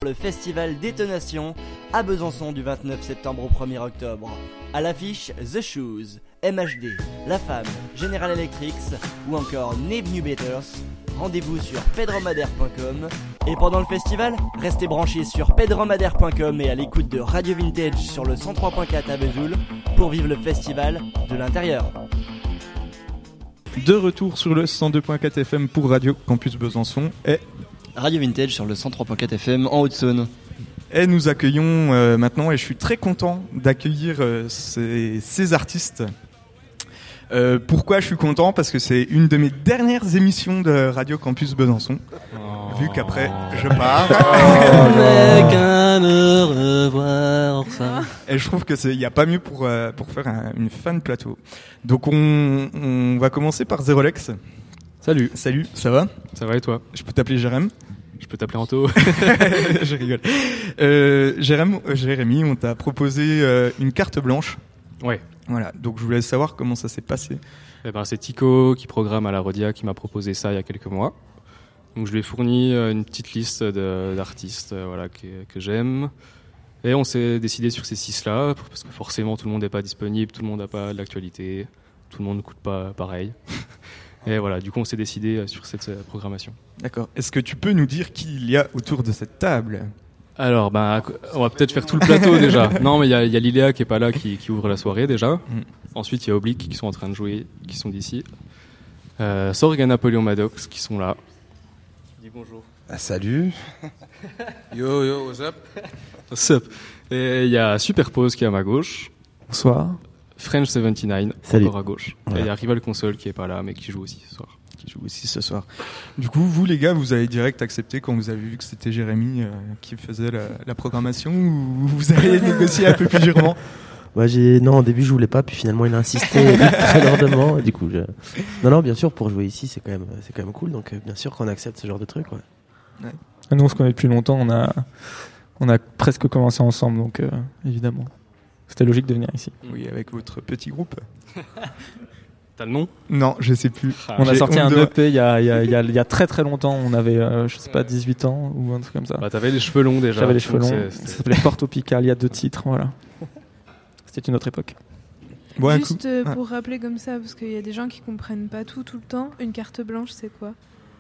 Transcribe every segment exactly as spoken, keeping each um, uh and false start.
le festival Détonation à Besançon du vingt-neuf septembre au premier octobre. À l'affiche The Shoes, M H D, La Femme, General Electric ou encore Nave New Betters. Rendez-vous sur pedromader point com. Et pendant le festival, restez branchés sur pedromader point com et à l'écoute de Radio Vintage sur le cent trois point quatre à Vesoul pour vivre le festival de l'intérieur. De retour sur le cent deux point quatre F M pour Radio Campus Besançon et Radio Vintage sur le cent trois point quatre F M en Haute-Saône. Et nous accueillons euh, maintenant, et je suis très content d'accueillir euh, ces, ces artistes. Euh, pourquoi je suis content ? Parce que c'est une de mes dernières émissions de Radio Campus Besançon. Oh. Vu qu'après, je pars. Avec un au revoir, ça. Et je trouve que c'est, y a pas mieux pour euh, pour faire un, une fin de plateau. Donc on on va commencer par Zerolex. Salut. Salut, ça va ? Ça va et toi ? Je peux t'appeler Jérém ? Je peux t'appeler Anto. Je rigole. Euh, Jérém, Jérémy, on t'a proposé euh, une carte blanche. Ouais. Voilà, donc je voulais savoir comment ça s'est passé. Eh ben, c'est Tico qui programme à la Rodia qui m'a proposé ça il y a quelques mois. Donc je lui ai fourni une petite liste de, d'artistes euh, voilà, que, que j'aime. Et on s'est décidé sur ces six-là, parce que forcément tout le monde n'est pas disponible, tout le monde n'a pas de l'actualité, tout le monde ne coûte pas pareil. Et voilà, du coup on s'est décidé sur cette euh, programmation. D'accord. Est-ce que tu peux nous dire qui il y a autour de cette table ? Alors, bah, on va peut-être faire tout le plateau déjà. Non, mais il y a, y a Liléa qui est pas là, qui, qui ouvre la soirée déjà. Mm. Ensuite, il y a Oblique qui sont en train de jouer, qui sont d'ici. Euh, Sorg et Napoléon Maddox qui sont là. Dis bonjour. Ah, salut. Yo, yo, what's up? What's up? Et il y a Superpose qui est à ma gauche. Bonsoir. French soixante-dix-neuf, Salut. encore à gauche. Voilà. Et il y a Rival Console qui est pas là, mais qui joue aussi ce soir. Qui joue aussi ce soir. Du coup, vous les gars, vous avez direct accepté quand vous avez vu que c'était Jérémy euh, qui faisait la, la programmation, ou vous avez négocié un peu plus durement? Ouais, j'ai non, au début je voulais pas, puis finalement il a insisté très lourdement. Et du coup, je... non, non, bien sûr, pour jouer ici, c'est quand même, c'est quand même cool. Donc, bien sûr qu'on accepte ce genre de truc. Ouais. Ouais. Nous, on se connaît depuis longtemps. On a, on a presque commencé ensemble, donc euh, évidemment, c'était logique de venir ici. Oui, avec votre petit groupe. T'as le nom ? Non, je sais plus. Ah, on a J'ai sorti un de... E P il y a, il y, a, il y, a, il y a très très longtemps. On avait, euh, je sais pas, dix-huit ans ou un truc comme ça. Bah, t'avais les cheveux longs déjà. J'avais les cheveux longs. C'est, c'est... Ça s'appelait Porto Pical. Il y a deux titres, voilà. C'était une autre époque. Bon, Juste euh, ah. pour rappeler comme ça, parce qu'il y a des gens qui comprennent pas tout tout le temps. Une carte blanche, c'est quoi ?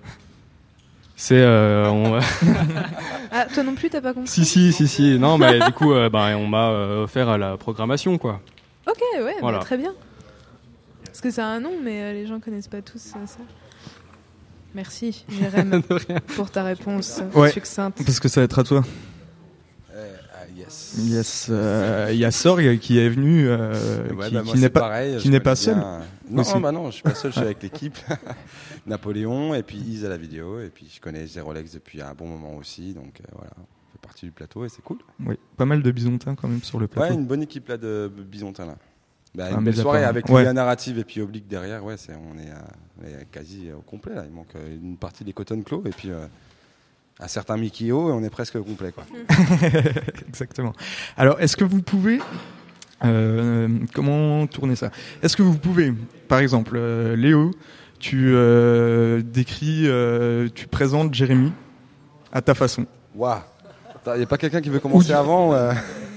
C'est euh, on... Ah, toi non plus, t'as pas compris ? Si si si si. Non, mais du coup, euh, bah, on m'a euh, offert la programmation, quoi. Ok, ouais, voilà. bah, très bien. Parce que ça a un nom, mais euh, les gens connaissent pas tous euh, ça. Merci, Jérém, pour ta réponse ouais, succincte. Parce que ça va être à toi. Euh, uh, yes. Yes. Il euh, y a Sorg qui est venu, euh, ouais, qui, bah, qui moi, n'est pas, pareil, qui n'est pas seul. Bien... Non, aussi. bah non, je suis pas seul, je suis avec l'équipe. Napoléon et puisIse à la vidéo et puis je connais Zerolex depuis un bon moment aussi, donc euh, voilà, on fait partie du plateau et c'est cool. Oui, pas mal de bisontins quand même sur le plateau. Ouais, une bonne équipe là de bisontins là. Bah, ah, une belle soirée avec ouais. la narrative et puis Oblique derrière, ouais, c'est, on, est, euh, on est quasi au complet là. Il manque euh, une partie des Cotton Clos et puis euh, un certain Mickey O et on est presque au complet quoi. Exactement. Alors, est-ce que vous pouvez euh, comment tourner ça ? Est-ce que vous pouvez, par exemple, euh, Léo, tu euh, décris, euh, tu présentes Jérémy à ta façon. Waouh. Il n'y a pas quelqu'un qui veut commencer Ou avant euh...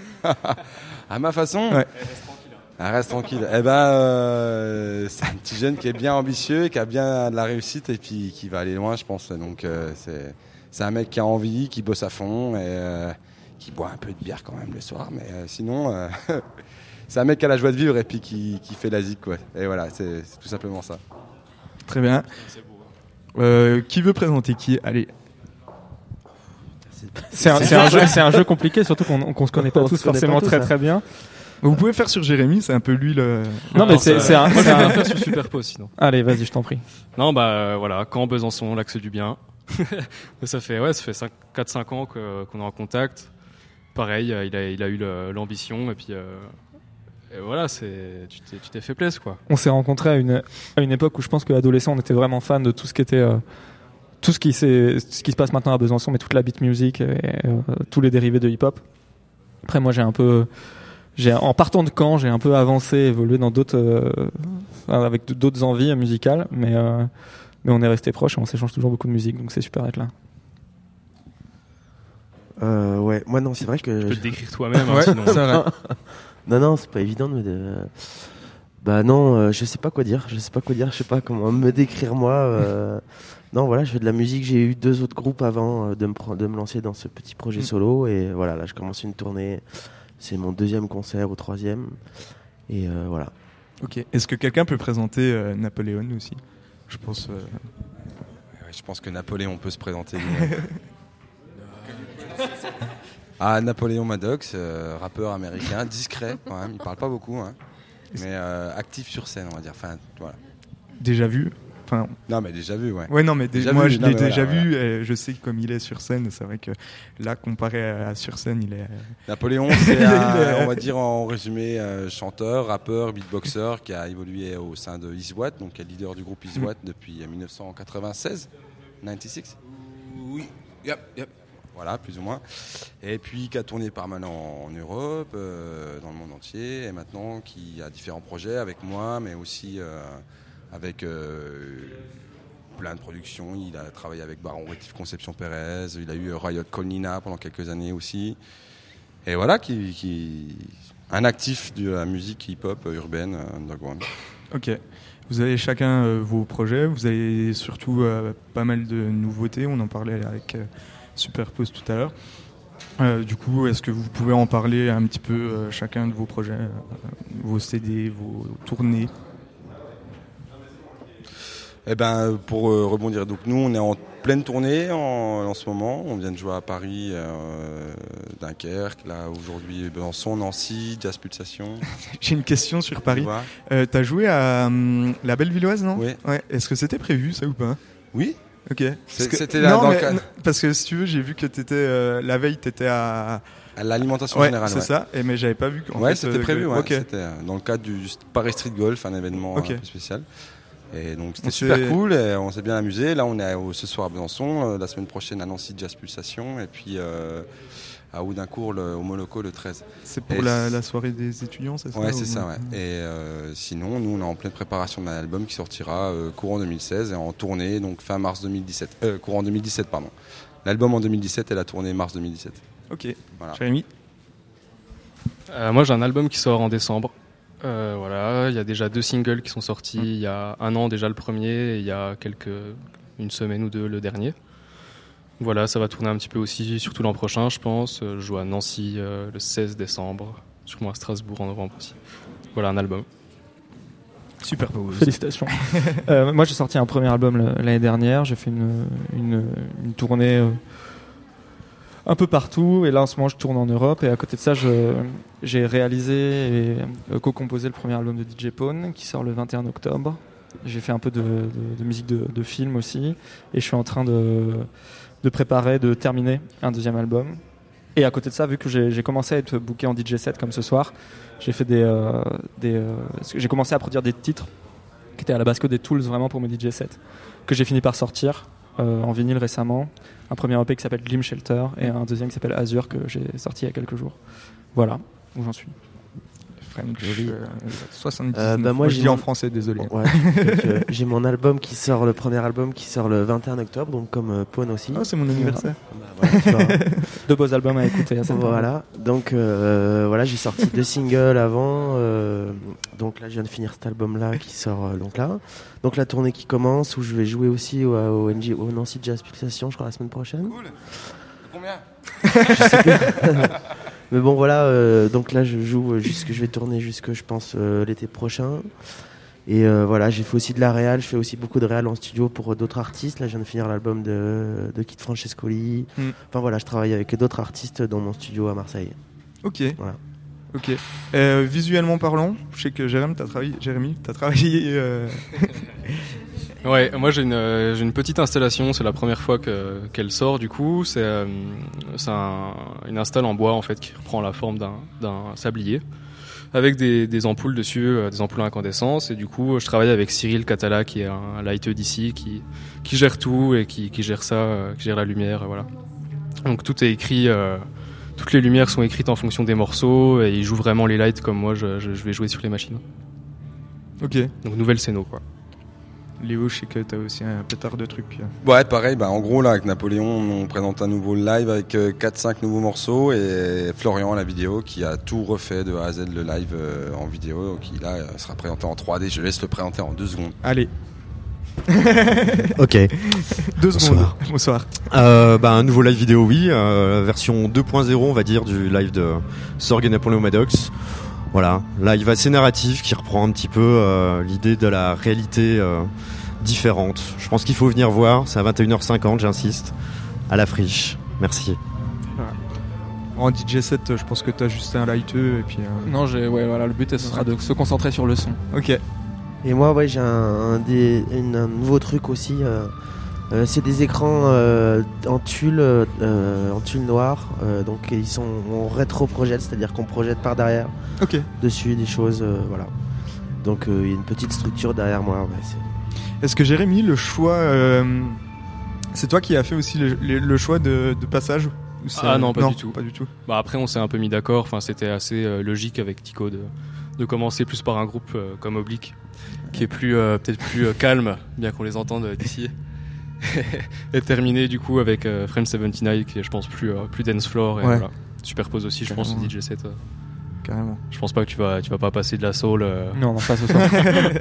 À ma façon. Ouais. Ah, reste tranquille. Eh ben, euh, c'est un petit jeune qui est bien ambitieux, qui a bien de la réussite et puis qui va aller loin, je pense. Donc, euh, c'est, c'est un mec qui a envie, qui bosse à fond et euh, qui boit un peu de bière quand même le soir. Mais euh, sinon, euh, c'est un mec qui a la joie de vivre et puis qui, qui fait la zik, quoi. Et voilà, c'est, c'est tout simplement ça. Très bien. Euh, qui veut présenter qui ? Allez. C'est un, c'est, un jeu, c'est un jeu compliqué, surtout qu'on, qu'on se connaît pas tous forcément pas tous, très hein. très bien. Vous pouvez faire sur Jérémy, c'est un peu lui le. Non, mais c'est, c'est un. Moi, c'est je vais un... faire sur Superpose sinon. Allez, vas-y, je t'en prie. Non, bah euh, voilà, Caen, Besançon, l'axe du bien. ça fait ouais, ça fait quatre cinq ans que, qu'on est en contact. Pareil, il a, il a eu le, l'ambition et puis. Euh, et voilà, c'est, tu, t'es, tu t'es fait plaisir quoi. On s'est rencontrés à une, à une époque où je pense que adolescent, on était vraiment fan de tout ce qui était. Euh, tout ce qui, c'est, ce qui se passe maintenant à Besançon, mais toute la beat music et euh, tous les dérivés de hip-hop. Après, moi, j'ai un peu. J'ai, en partant de Caen, j'ai un peu avancé, évolué dans d'autres, euh, avec d'autres envies musicales, mais, euh, mais on est resté proches et on s'échange toujours beaucoup de musique, donc c'est super d'être là. Euh, ouais, moi non, c'est vrai que. Tu peux te décrire toi-même, hein, Ouais, sinon. c'est vrai. Non, non, c'est pas évident de. de... Bah non, euh, je sais pas quoi dire. Je sais pas quoi dire. Je sais pas comment me décrire moi. Euh... non, voilà, je fais de la musique. J'ai eu deux autres groupes avant euh, de me pre- de me lancer dans ce petit projet Mm. solo et voilà, là, je commence une tournée. C'est mon deuxième concert ou troisième. Et euh, voilà. Ok. Est-ce que quelqu'un peut présenter euh, Napoléon aussi? Je pense. euh, Ouais, je pense que Napoléon peut se présenter lui-même. Ah, Napoléon Maddox, euh, rappeur américain, discret quand même, il parle pas beaucoup, hein, mais euh, actif sur scène, on va dire. Enfin, voilà. Déjà vu. Enfin, Non, mais déjà vu, ouais. ouais, non, mais dé- Déjà moi vu, je non, l'ai mais déjà voilà, vu. Et je sais comme il est sur scène. C'est vrai que là, comparé à, à sur scène, il est. Napoléon, c'est Il un, est- on va dire en résumé, euh, chanteur, rappeur, beatboxer qui a évolué au sein de Iswat, donc qui est leader du groupe Iswat depuis dix-neuf cent quatre-vingt-seize, quatre-vingt-seize. Oui, yep, yep. Voilà, plus ou moins. Et puis qui a tourné pas mal en, en Europe, euh, dans le monde entier, et maintenant qui a différents projets avec moi, mais aussi euh, avec euh, plein de productions. Il a travaillé avec Baron Rétif Conception Pérez, il a eu Riot Colnina pendant quelques années aussi. Et voilà, qui, qui un actif de la musique hip-hop urbaine underground. Ok. Vous avez chacun euh, vos projets. Vous avez surtout euh, pas mal de nouveautés. On en parlait avec euh, Superpose tout à l'heure. Euh, du coup, est-ce que vous pouvez en parler un petit peu euh, chacun de vos projets, euh, vos C D, vos tournées? Eh ben, pour euh, rebondir, donc nous on est en pleine tournée en, en ce moment. On vient de jouer à Paris, euh, Dunkerque, là aujourd'hui Besançon, Nancy, Jazz Pulsation. J'ai une question sur Paris. Tu vois. Euh, T'as joué à hum, la Bellevilloise, non? Oui. Ouais. Est-ce que c'était prévu ça ou pas? Oui. Ok. C'est- Parce que- c'était là non, dans le mais- cadre. parce que si tu veux, j'ai vu que t'étais euh, la veille, t'étais à. À l'alimentation Ouais, générale. c'est ouais. ça. Et mais j'avais pas vu. qu'en Ouais, fait, c'était euh, prévu. que- Ouais. Ok. C'était euh, dans le cadre du Paris Street Golf, un événement Ok. un peu spécial. Et donc c'était On super s'est- cool. Et on s'est bien amusé. Là, on est au- ce soir à Besançon, euh, la semaine prochaine à Nancy Jazz Pulsation, et puis euh, à Houdincourt le- au Moloko le treize. C'est pour Et la, c'est- la soirée des étudiants, c'est ça? Ouais, ou- c'est ça, ouais. Et euh, sinon, nous, on est en pleine préparation d'un album qui sortira euh, courant deux mille seize et en tournée, donc fin mars deux mille dix-sept. Euh, courant deux mille dix-sept, pardon. L'album en deux mille dix-sept et la tournée mars deux mille dix-sept. Ok. Voilà. Jérémy? Euh, moi, j'ai un album qui sort en décembre. Euh, voilà, il y a déjà deux singles qui sont sortis. Il y a un an déjà le premier, et il y a quelques une semaine ou deux le dernier. Voilà, ça va tourner un petit peu aussi, surtout l'an prochain, je pense. Euh, Je joue à Nancy euh, le seize décembre, sûrement à Strasbourg en novembre aussi. Voilà, un album. Superpose. Félicitations. Euh, moi, j'ai sorti un premier album le- l'année dernière. J'ai fait une, une, une tournée euh, un peu partout. Et là, en ce moment, je tourne en Europe. Et à côté de ça, je, j'ai réalisé et euh, co-composé le premier album de D J Pone qui sort le vingt et un octobre. J'ai fait un peu de, de, de musique de, de film aussi. Et je suis en train de, de préparer, de terminer un deuxième album. Et à côté de ça, vu que j'ai, j'ai commencé à être booké en D J set comme ce soir, j'ai fait des, euh, des euh, parce que j'ai commencé à produire des titres qui étaient à la base que des tools vraiment pour mes D J sets, que j'ai fini par sortir euh, en vinyle récemment. Un premier E P qui s'appelle Glim Shelter et un deuxième qui s'appelle Azure que j'ai sorti il y a quelques jours. Voilà où j'en suis. French, Joli. euh, soixante-dix-neuf. Euh, bah, moi, Moi, je j'ai dis en mon- français, désolé. Ouais, donc, euh, j'ai mon album qui sort, le premier album qui sort le vingt et un octobre, donc comme euh, Pone aussi. Oh, c'est mon anniversaire. Bah, voilà, tu vois. Deux beaux albums à écouter à cette période. Voilà, donc euh, voilà, j'ai sorti deux singles avant, euh, donc là je viens de finir cet album-là qui sort euh, donc là, donc la tournée qui commence où je vais jouer aussi au, au, N J, au Nancy Jazz Pulsation, je crois la semaine prochaine. Cool. Combien? Mais bon voilà, euh, donc là je joue jusque, je vais tourner jusque je pense euh, l'été prochain. Et euh, voilà, j'ai fait aussi de la réal, je fais aussi beaucoup de réal en studio pour d'autres artistes. Là, je viens de finir l'album de, de Kid Francescoli. Mm. Enfin voilà, je travaille avec d'autres artistes dans mon studio à Marseille. Ok. Voilà. Ok. Euh, visuellement parlant, je sais que Jérémy, t'as travaillé. Jérémy, t'as travaillé. Euh... Ouais, moi j'ai une, euh, j'ai une petite installation, c'est la première fois que, qu'elle sort du coup. C'est, euh, c'est un, une install en bois en fait qui reprend la forme d'un, d'un sablier avec des, des ampoules dessus, euh, des ampoules à incandescence. Et du coup, je travaille avec Cyril Catala qui est un lighteux d'ici qui, qui gère tout et qui, qui gère ça, euh, qui gère la lumière, euh, voilà. Donc tout est écrit, euh, toutes les lumières sont écrites en fonction des morceaux et il joue vraiment les lights comme moi je, je, je vais jouer sur les machines. Ok. Donc nouvelle scéno quoi. Léo, je sais que t'as aussi un pétard de trucs. Ouais, pareil, bah, en gros, là, avec Napoléon, on présente un nouveau live avec euh, quatre cinq nouveaux morceaux et Florian, la vidéo, qui a tout refait de A à Z le live euh, en vidéo, qui là euh, sera présenté en trois D. Je laisse le présenter en deux secondes. Allez. Ok. Deux secondes. Bonsoir. Bonsoir. Euh, bah, un nouveau live vidéo, oui. Euh, version deux point zéro, on va dire, du live de Sorg et Napoléon Maddox. Voilà, live assez narratif qui reprend un petit peu euh, l'idée de la réalité euh, différente. Je pense qu'il faut venir voir, c'est à vingt et une heures cinquante, j'insiste, à la Friche. Merci. Voilà. En D J set, je pense que t'as juste un lighteux et puis. Euh... Non, j'ai, ouais, voilà, le but ce sera de se concentrer sur le son. Ok. Et moi, ouais, j'ai un, un, des, une, un nouveau truc aussi. Euh, euh, c'est des écrans euh, en tulle, euh, en tulle noire. Euh, donc ils sont, on rétro-projette, c'est-à-dire qu'on projette par derrière. Ok. Dessus des choses, euh, voilà. Donc il euh, y a une petite structure derrière moi. Ouais, c'est... Est-ce que Jérémy, le choix, euh, c'est toi qui as fait aussi le, le, le choix de, de passage ou c'est... Ah non, pas non, du tout. Pas du tout. Bah après, on s'est un peu mis d'accord. Enfin, c'était assez euh, logique avec Tico de, de commencer plus par un groupe euh, comme Oblique, qui est plus euh, peut-être plus euh, calme, bien qu'on les entende euh, d'ici. Et terminer du coup avec euh, French soixante-dix-neuf, qui est, je pense, plus euh, plus dance floor et ouais. voilà. Superpose aussi, je pense, au D J set. Euh. Carrément. Je pense pas que tu vas tu vas pas passer de la soul. Euh... Non, non, pas ce soir.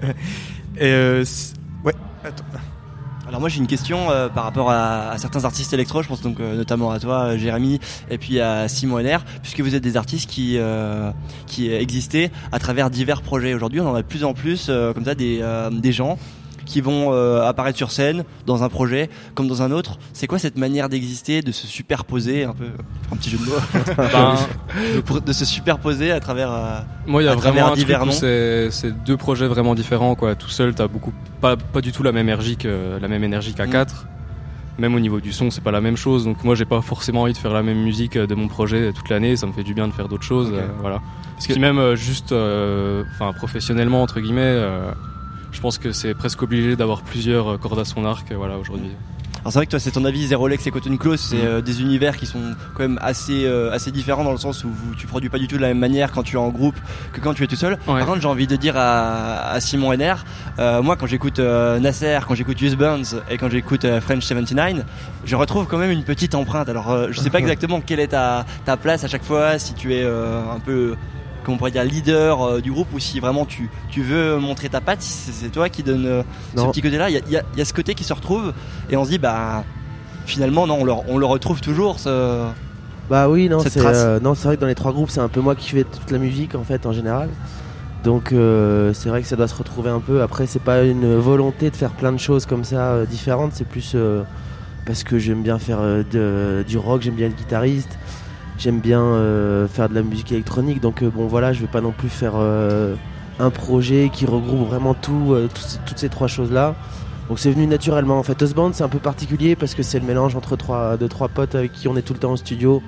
Et euh, ouais. Attends. Alors moi j'ai une question euh, par rapport à, à certains artistes électro, je pense donc euh, notamment à toi, Jérémy, et puis à Simon N R, puisque vous êtes des artistes qui euh, qui existaient à travers divers projets. Aujourd'hui, on en a de plus en plus euh, comme ça des euh, des gens qui vont euh, apparaître sur scène dans un projet comme dans un autre. C'est quoi cette manière d'exister, de se superposer un peu, un petit jeu de mots, ben, de, de se superposer à travers euh, moi il y a vraiment un divers truc où noms. c'est, c'est deux projets vraiment différents quoi. Tout seul t'as beaucoup pas pas du tout la même énergie que la même énergie qu'à quatre. Mm. Même au niveau du son c'est pas la même chose. Donc moi j'ai pas forcément envie de faire la même musique de mon projet toute l'année. Ça me fait du bien de faire d'autres choses. Okay. Euh, voilà. Parce que même euh, juste, enfin euh, professionnellement entre guillemets. Euh, Je pense que c'est presque obligé d'avoir plusieurs cordes à son arc, voilà, aujourd'hui. Alors c'est vrai que toi, c'est ton avis, Zero Lex et Cotton Close, c'est euh, des univers qui sont quand même assez euh, assez différents dans le sens où vous, tu produis pas du tout de la même manière quand tu es en groupe que quand tu es tout seul. Ouais. Par contre, j'ai envie de dire à, à Simon N R, euh, moi quand j'écoute euh, Nasser, quand j'écoute Use Burns et quand j'écoute euh, French soixante-dix-neuf, je retrouve quand même une petite empreinte. Alors euh, je sais pas exactement quelle est ta ta place à chaque fois, si tu es euh, un peu comment on pourrait dire leader euh, du groupe ou si vraiment tu, tu veux montrer ta patte, si c'est, c'est toi qui donne euh, ce petit côté là, il y a, y, a, y a ce côté qui se retrouve et on se dit bah finalement non on le, on le retrouve toujours ce, bah oui non c'est, euh, non c'est vrai que dans les trois groupes c'est un peu moi qui fais toute la musique en fait en général, donc euh, c'est vrai que ça doit se retrouver un peu. Après c'est pas une volonté de faire plein de choses comme ça euh, différentes, c'est plus euh, parce que j'aime bien faire euh, de, du rock, j'aime bien être guitariste. J'aime bien euh, faire de la musique électronique, donc euh, bon voilà, je vais pas non plus faire euh, un projet qui regroupe vraiment tout, euh, tout, toutes ces trois choses-là. Donc c'est venu naturellement. En fait, Usband c'est un peu particulier parce que c'est le mélange entre trois, deux trois potes avec qui on est tout le temps au studio,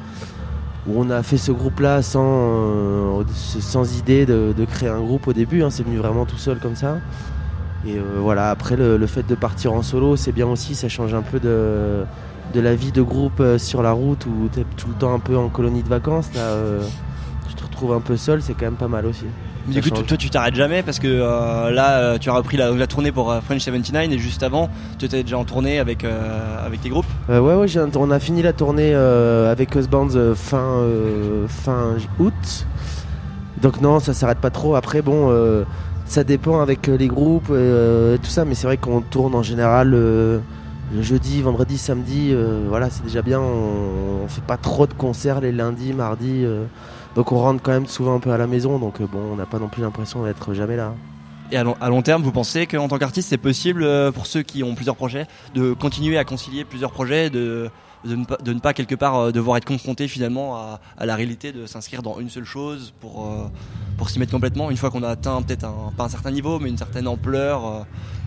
où on a fait ce groupe-là sans, euh, sans idée de, de créer un groupe au début. Hein, c'est venu vraiment tout seul comme ça. Et euh, voilà. Après le, le fait de partir en solo, c'est bien aussi, ça change un peu de de la vie de groupe euh, sur la route où t'es tout le temps un peu en colonie de vacances là, euh, tu te retrouves un peu seul, c'est quand même pas mal aussi. Du coup toi tu t'arrêtes jamais parce que euh, là euh, tu as repris la, la tournée pour euh, French soixante-dix-neuf et juste avant tu étais déjà en tournée avec, euh, avec tes groupes. euh, Ouais ouais j'ai un, on a fini la tournée euh, avec Usbands euh, fin, euh, fin août, donc non ça s'arrête pas trop. Après bon euh, ça dépend avec les groupes euh, et tout ça, mais c'est vrai qu'on tourne en général euh, le jeudi, vendredi, samedi, euh, voilà, c'est déjà bien. On, on fait pas trop de concerts les lundis, mardis, euh, donc on rentre quand même souvent un peu à la maison. Donc euh, bon, on n'a pas non plus l'impression d'être jamais là. Et à long, à long terme, vous pensez qu'en tant qu'artiste, c'est possible euh, pour ceux qui ont plusieurs projets de continuer à concilier plusieurs projets, de, de, ne, pas, de ne pas quelque part euh, devoir être confronté finalement à, à la réalité de s'inscrire dans une seule chose pour, euh, pour s'y mettre complètement une fois qu'on a atteint peut-être un, pas un certain niveau, mais une certaine ampleur. Euh,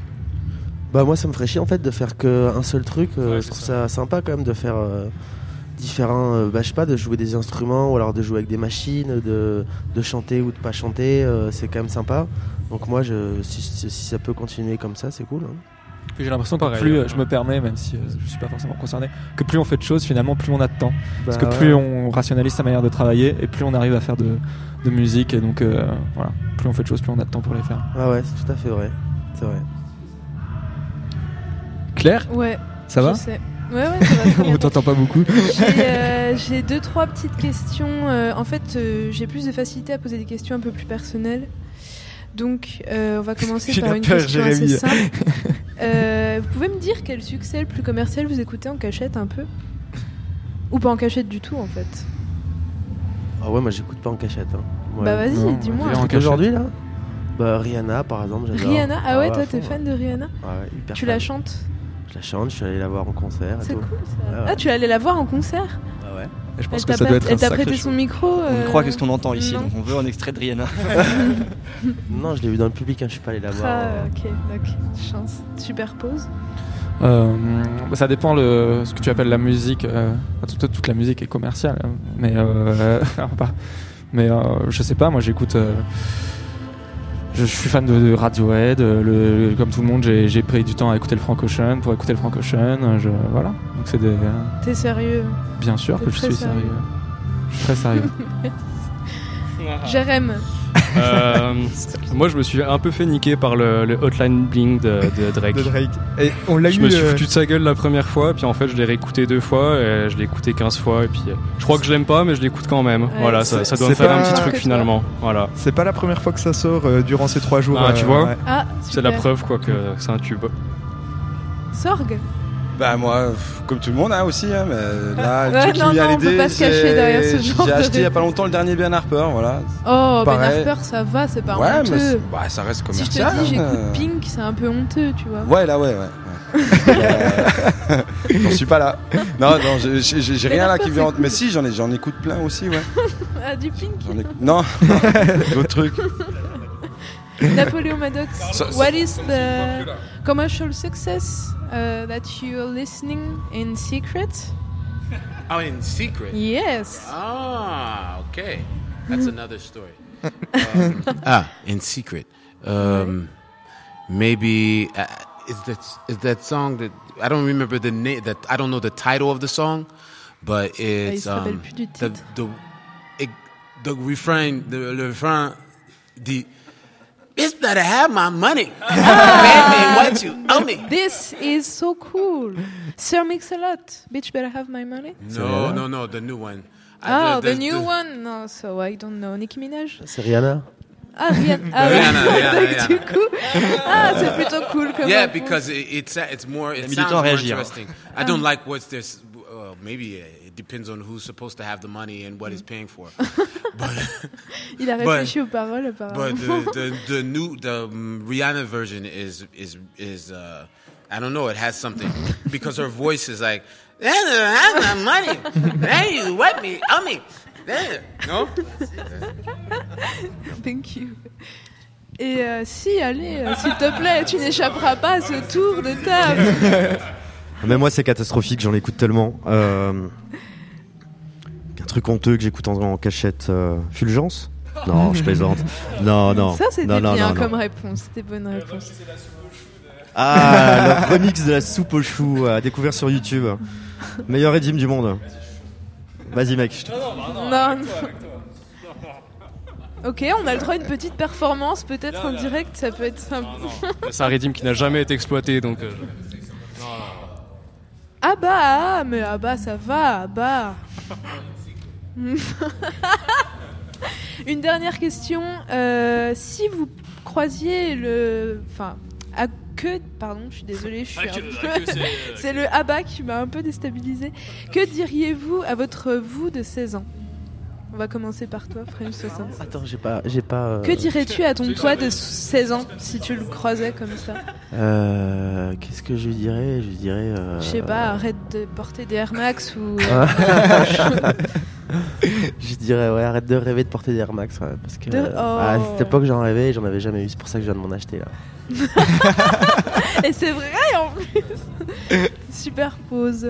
Bah moi ça me ferait chier en fait de faire qu'un seul truc, euh, ouais, je trouve ça. ça sympa quand même de faire euh, différents, euh, bah je sais pas, de jouer des instruments ou alors de jouer avec des machines, de, de chanter ou de pas chanter, euh, c'est quand même sympa. Donc moi je, si, si ça peut continuer comme ça c'est cool. Hein. Puis j'ai l'impression que Pareil, plus euh, je me permets, même si euh, je suis pas forcément concerné, que plus on fait de choses finalement plus on a de temps. Bah, Parce que plus ouais. on rationalise sa manière de travailler et plus on arrive à faire de, de musique et donc euh, voilà, plus on fait de choses plus on a de temps pour les faire. Ah ouais c'est tout à fait vrai, c'est vrai. Claire, Ouais. ça va? Je sais. Ouais, ouais, ça va très bien. On t'entend pas beaucoup. J'ai, euh, j'ai deux, trois petites questions. Euh, en fait, euh, j'ai plus de facilité à poser des questions un peu plus personnelles. Donc, euh, on va commencer J'ai par la une peur, question Jérémy. assez simple. Euh, vous pouvez me dire quel succès le plus commercial vous écoutez en cachette un peu? Ou pas en cachette du tout, en fait? Ah ouais, moi j'écoute pas en cachette. Hein. Ouais. Bah vas-y, Non, dis-moi. on va dire en cachette. Aujourd'hui là Bah Rihanna par exemple, j'adore. Rihanna? Ah ouais, à toi fond, t'es fan de Rihanna? Ouais, ouais, hyper Tu fan. la chantes? Je la chante, je suis allé la voir en concert. et C'est tout. cool ça. Ouais, ouais. Ah, tu es allé la voir en concert? Ah ouais. Et je pense Elle que t'a ça pas- doit être elle un t'a sacré prêté show. son micro? On ne euh, croit que ce qu'on entend ici, non. donc on veut un extrait de Rihanna. Non, je l'ai vu dans le public, hein, je suis pas allé la voir. Ah, ok, ok. Chance. Superpose. Euh, bah, ça dépend le ce que tu appelles la musique. Euh, toute, toute la musique est commerciale, hein. mais euh, pas. Mais euh, je sais pas. Moi, j'écoute. Euh, je, je suis fan de, de Radiohead. euh, Le, comme tout le monde, j'ai, j'ai pris du temps à écouter le Frank Ocean pour écouter le Frank Ocean. Je, voilà. Donc c'est des. euh, T'es sérieux? bien sûr T'es que je très suis sérieux. sérieux. Je suis très sérieux. Jérém. Euh, moi, je me suis un peu fait niquer par le, le Hotline Bling de, de Drake. De Drake. Et on l'a Je eu. me suis euh, foutu de sa gueule la première fois, puis en fait je l'ai réécouté deux fois, et je l'ai écouté quinze fois, et puis euh, je crois que je l'aime pas, mais je l'écoute quand même. Voilà, ça, ça doit c'est me faire pas- un petit que truc toi. finalement. Voilà, C'est pas la première fois que ça sort euh, durant ces trois jours. Ah, tu euh, vois ouais. Ah, c'est la super. preuve quoi que c'est un tube. Sorg. Bah moi, pff, comme tout le monde hein, aussi, hein, mais là, le Ouais, truc qui non, me vient à non, on peut l'idée, pas se cacher j'ai- derrière ce genre J'ai de acheté il y a pas réponse. longtemps le dernier Ben Harper, voilà. Oh, Ben Pareil. Harper, ça va, c'est pas Ouais, mais honteux. c'est- bah, ça reste Si je te commercial. dis j'écoute hein. Pink, c'est un peu honteux, tu vois. Ouais, là, ouais, ouais. ouais. J'en suis pas là. Non, non, j'ai- j'ai j'ai Ben rien là Harper, qui c'est vient. cool. Mais si, j'en ai, j'en écoute plein aussi, ouais. Ah, du Pink. J'en écoute- Non, d'autres trucs. Napoléon Maddox. Ça- ça- What is the commercial success uh, that you're listening in secret? Oh, in secret. Yes. Ah, okay. That's another story. Um, ah, in secret. Um, maybe uh, is that is that song that I don't remember the name. That I don't know the title of the song, but Ah, il it's se rappelle um, plus du the titre. the it, the refrain. The, le refrain. The bitch better have my money. Pay me what you owe me. This is so cool. Sir Mix-a-Lot. Bitch better have my money. No, no, no, the new one. I- Oh, the the- new the- one. No, so I don't know. Nicki Minaj. C'est Rihanna. Ah, Rihanna. Ah, Rihanna, ouais. Rihanna, Donc, Rihanna. du coup, ah, c'est plutôt cool comme Yeah, réponse. because it, it's it's more it mis du sounds temps à more réagir. interesting. I don't like what's this. Uh, maybe uh, it depends on who's supposed to have the money and what he's paying for. but Il a réfléchi aux paroles apparemment. but the, the the new the um, Rihanna version is is is uh, I don't know. It has something because her voice is like have my money. Hey, you what me? I mean, no. Thank you. Et euh, si, allez, euh, s'il te plaît, tu n'échapperas pas à ce tour de table. Mais moi, c'est catastrophique, j'en écoute tellement. Euh... Un truc honteux que j'écoute en, en cachette. euh, Fulgence Non, je plaisante. Non, non. Ça, c'était non, non, bien non, non. comme réponse. C'était bonne réponse. Ah, le remix de la soupe aux choux, à découvrir sur YouTube. Meilleur rédime du monde. Vas-y, mec. je te- Non, non. Ok, on a le droit à une petite performance, peut-être en direct, ça peut être sympa. C'est un rythme qui n'a jamais été exploité, donc. euh, Ah bah, ah, mais ah bah, ça va, ah bah. Une dernière question. euh, si vous croisiez le... Enfin, à que... Pardon, je suis désolée, je suis Ah, un que- peu... ah, que c'est- C'est le ah bah qui m'a un peu déstabilisée. Que diriez-vous à votre vous de seize ans? On va commencer par toi, Frame soixante. Attends, j'ai pas, j'ai pas. euh, Que dirais-tu à ton toi de seize ans si tu le croisais comme ça? Euh, qu'est-ce que je lui dirais Je lui dirais. Euh... Je sais pas, arrête de porter des Air Max ou. Ah. Je dirais ouais, arrête de rêver de porter des Air Max, ouais, parce que De- euh, oh. à cette époque j'en rêvais, et j'en avais jamais eu, c'est pour ça que je viens de m'en acheter là. Et c'est vrai en plus. Superpose.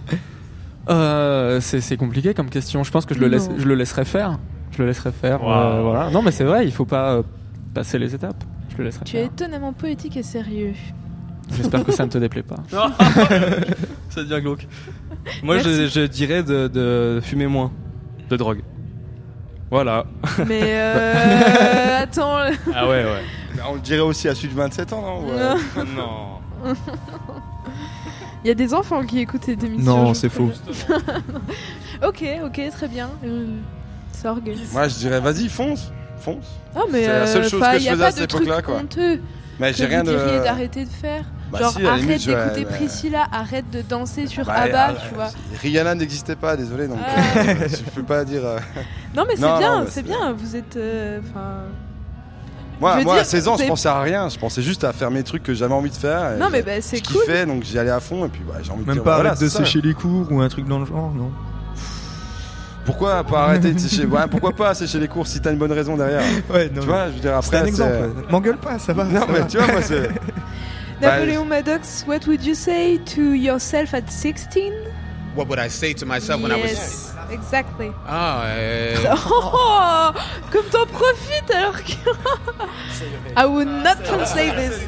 Euh, c'est, c'est compliqué comme question. Je pense que je le, laisse, Non. je le laisserai faire. Je le laisserai faire. Wow. euh, voilà. Non, mais c'est vrai, il faut pas euh, passer les étapes. Je le laisserai Tu es faire. étonnamment poétique et sérieux. J'espère que ça ne te déplaît pas. Ça devient glauque. Moi, Merci. je, je dirais de, de fumer moins de drogue. Voilà. Mais euh. Attends. Ah ouais, ouais. Bah, on le dirait aussi à celui de vingt-sept ans, non? Ouais. Non. Il y a des enfants qui écoutent cette émission. Non, c'est faux. Ok, ok, très bien. Euh, Sorg. Moi, je dirais, vas-y, fonce, fonce. Oh, mais c'est la seule euh, chose enfin, que y je a faisais pas à cette de truc époque-là, quoi. honteux Mais que j'ai rien vous diriez de. d'arrêter de faire. Bah Genre, si, à la arrête limite, je- d'écouter ouais. Priscilla, arrête de danser sur Bah, ABBA, euh, tu vois. Rihanna n'existait pas, désolé, donc Ah. euh, je peux pas dire. euh, Non, mais c'est Non, bien, non, mais c'est c'est- bien. Vous êtes. Enfin. Moi, Je veux moi dire, à seize ans, vous je avez- pensais à rien. Je pensais juste à faire mes trucs que j'avais envie de faire. et Non, mais je- bah, c'est je cool. kiffais, donc j'y allais à fond. Et puis, bah, j'ai envie de Même dire, pas voilà, arrêter de c'est ça. sécher les cours ou un truc dans le genre, non. Pourquoi pas arrêter de sécher ouais, pourquoi pas sécher les cours si t'as une bonne raison derrière. Ouais, non, Tu vois, je veux dire, C'était après. un exemple. c'est- M'engueule pas, ça va. Non, ça mais va. tu vois, moi, c'est. Napoléon Maddox, what would you say to yourself at sixteen? What would I say to myself when I was? Yes, exactly. Ah, eh, Oh, comme t'en profites alors que. I would not translate this.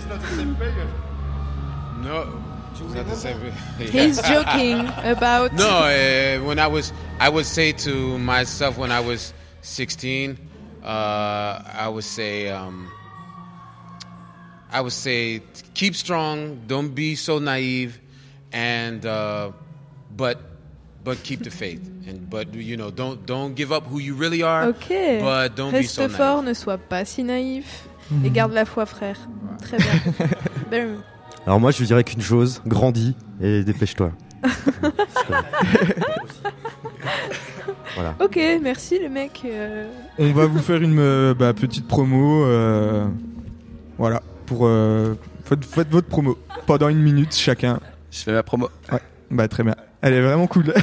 no. It's not the same. He's joking about. No, uh, when I was, I would say to myself when I was sixteen, uh, I would say, um, I would say, keep strong, don't be so naive, and uh, but but keep the faith, and but you know, don't don't give up who you really are. Ok. But don't be so Reste naive. fort, ne sois pas si naïf et garde la foi, frère. Très bien. Ben, Alors moi, je lui dirais qu'une chose, grandis et dépêche-toi. Voilà. Ok, merci les mecs. euh, On va vous faire une euh, bah, petite promo. euh, voilà. Pour. Euh, faites, faites votre promo. Pendant une minute chacun. Je fais ma promo. Ouais. Bah, très bien. Elle est vraiment cool.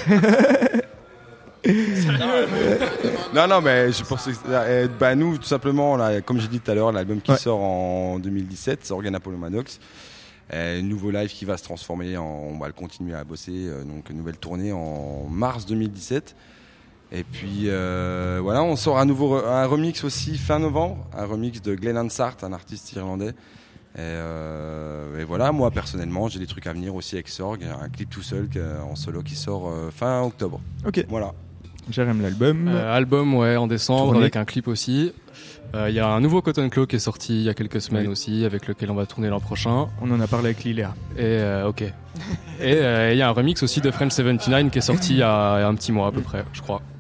Non, non, mais je pense que euh, bah, nous, tout simplement, là, comme j'ai dit tout à l'heure, l'album qui Ouais. sort en deux mille dix-sept, c'est Organ Apollo Maddox. Euh, nouveau live qui va se transformer en. On va le continuer à bosser. euh, donc, une nouvelle tournée en mars deux mille dix-sept. Et puis, euh, voilà, on sort un nouveau re- un remix aussi fin novembre. Un remix de Glenn Hansard, un artiste irlandais. Et, euh, et voilà, moi, personnellement, j'ai des trucs à venir aussi avec Sorg. Un clip tout seul que- en solo qui sort euh, fin octobre. Ok. Voilà. J'aime l'album. Euh, album, ouais, en décembre, Tournée. avec un clip aussi. Euh, Il y a un nouveau Cotton Claw qui est sorti il y a quelques semaines Oui. aussi, avec lequel on va tourner l'an prochain. On en a parlé avec Liléa. Et euh, ok. Et euh, il y a un remix aussi de French soixante-dix-neuf qui est sorti il y a il y a un petit mois à peu près, je crois.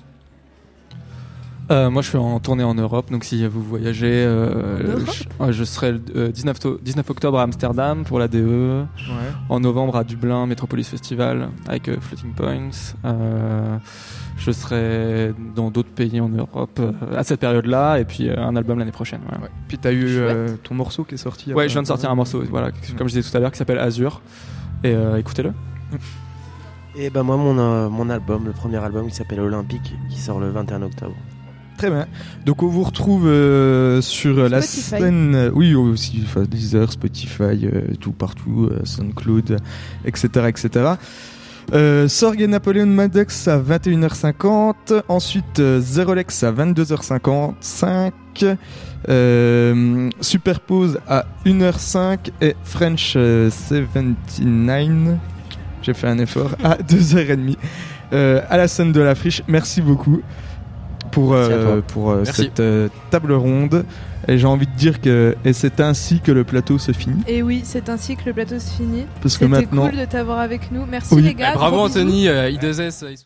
Euh, moi, je suis en tournée en Europe, donc si vous voyagez, euh, Europe je, ouais, je serai le euh, dix-neuf, to- dix-neuf octobre à Amsterdam pour la D E, Ouais. en novembre à Dublin Metropolis Festival avec euh, Floating Points. Euh, je serai dans d'autres pays en Europe euh, à cette période-là, et puis euh, un album l'année prochaine. Voilà. Ouais. Puis t'as eu euh, ton morceau qui est sorti. il y a Ouais, pas je viens de sortir un morceau, voilà, comme je disais tout à l'heure, qui s'appelle Azure, et euh, écoutez-le. Et ben moi, mon, euh, mon album, le premier album qui s'appelle Olympique, qui sort le vingt et un octobre. Très bien. Donc on vous retrouve euh, sur la Spotify. scène, euh, oui aussi, enfin, Deezer, Spotify, euh, tout partout, euh, SoundCloud, et cetera, et cetera. Euh, Sorg et Napoléon Maddox à vingt et une heures cinquante, ensuite euh, Zerolex à vingt-deux heures cinquante-cinq, euh, Superpose à une heure cinq et French euh, soixante-dix-neuf, j'ai fait un effort, à deux heures trente. Euh, à la scène de la Friche, merci beaucoup pour, Merci à euh, toi. pour euh, Merci. cette euh, table ronde. Et j'ai envie de dire que et c'est ainsi que le plateau se finit. Et oui, c'est ainsi que le plateau se finit. Parce que C'était maintenant. cool de t'avoir avec nous. Merci Oui. les gars. Eh, bravo gros bisous. Anthony, euh, I deux S.